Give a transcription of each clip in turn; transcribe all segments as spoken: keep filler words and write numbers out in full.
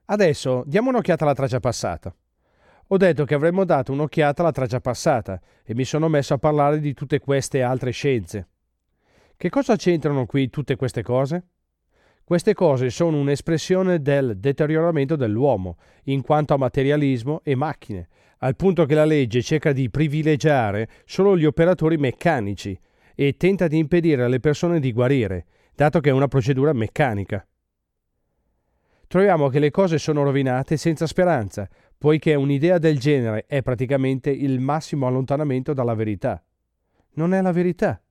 Adesso diamo un'occhiata alla traccia passata. Ho detto che avremmo dato un'occhiata alla traccia passata e mi sono messo a parlare di tutte queste altre scienze. Che cosa c'entrano qui tutte queste cose? Queste cose sono un'espressione del deterioramento dell'uomo, in quanto a materialismo e macchine, al punto che la legge cerca di privilegiare solo gli operatori meccanici e tenta di impedire alle persone di guarire, dato che è una procedura meccanica. Troviamo che le cose sono rovinate senza speranza, poiché un'idea del genere è praticamente il massimo allontanamento dalla verità. Non è la verità.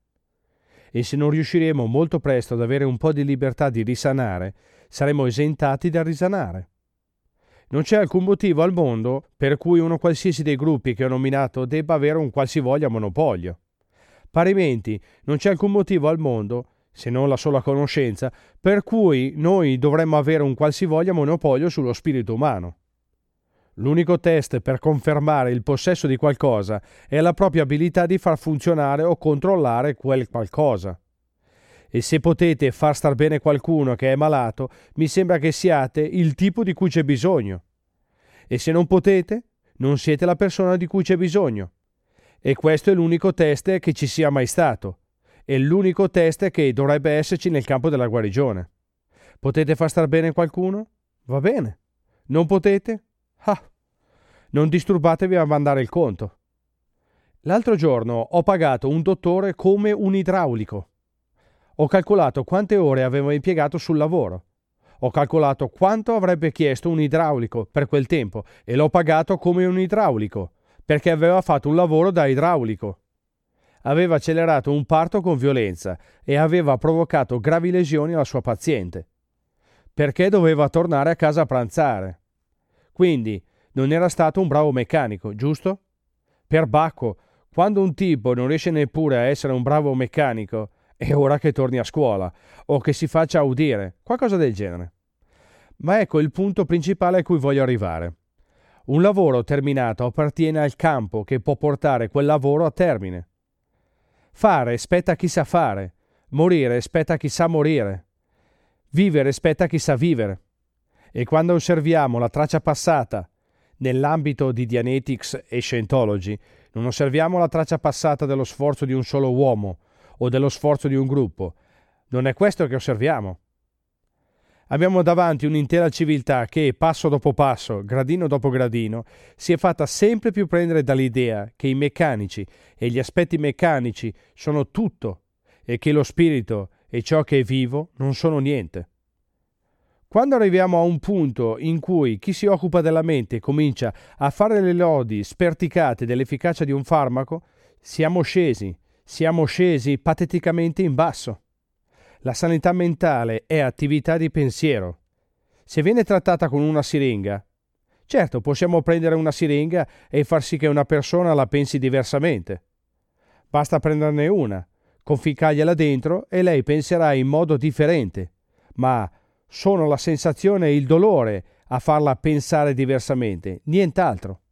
E se non riusciremo molto presto ad avere un po' di libertà di risanare, saremo esentati dal risanare. Non c'è alcun motivo al mondo per cui uno qualsiasi dei gruppi che ho nominato debba avere un qualsivoglia monopolio. Parimenti, non c'è alcun motivo al mondo, se non la sola conoscenza, per cui noi dovremmo avere un qualsivoglia monopolio sullo spirito umano. L'unico test per confermare il possesso di qualcosa è la propria abilità di far funzionare o controllare quel qualcosa. E se potete far star bene qualcuno che è malato, mi sembra che siate il tipo di cui c'è bisogno. E se non potete, non siete la persona di cui c'è bisogno. E questo è l'unico test che ci sia mai stato. È l'unico test che dovrebbe esserci nel campo della guarigione. Potete far star bene qualcuno? Va bene. Non potete? Ah, non disturbatevi a mandare il conto. L'altro giorno ho pagato un dottore come un idraulico. Ho calcolato quante ore aveva impiegato sul lavoro. Ho calcolato quanto avrebbe chiesto un idraulico per quel tempo e l'ho pagato come un idraulico, perché aveva fatto un lavoro da idraulico. Aveva accelerato un parto con violenza e aveva provocato gravi lesioni alla sua paziente, perché doveva tornare a casa a pranzare. Quindi non era stato un bravo meccanico, giusto? Perbacco, quando un tipo non riesce neppure a essere un bravo meccanico, è ora che torni a scuola o che si faccia udire, qualcosa del genere. Ma ecco il punto principale a cui voglio arrivare. Un lavoro terminato appartiene al campo che può portare quel lavoro a termine. Fare spetta a chi sa fare, morire spetta a chi sa morire, vivere spetta a chi sa vivere. E quando osserviamo la traccia passata nell'ambito di Dianetics e Scientology, non osserviamo la traccia passata dello sforzo di un solo uomo o dello sforzo di un gruppo. Non è questo che osserviamo. Abbiamo davanti un'intera civiltà che, passo dopo passo, gradino dopo gradino, si è fatta sempre più prendere dall'idea che i meccanici e gli aspetti meccanici sono tutto e che lo spirito e ciò che è vivo non sono niente. Quando arriviamo a un punto in cui chi si occupa della mente comincia a fare le lodi sperticate dell'efficacia di un farmaco, siamo scesi, siamo scesi pateticamente in basso. La sanità mentale è attività di pensiero. Se viene trattata con una siringa, certo possiamo prendere una siringa e far sì che una persona la pensi diversamente. Basta prenderne una, conficcargliela dentro e lei penserà in modo differente, ma sono la sensazione e il dolore a farla pensare diversamente, nient'altro.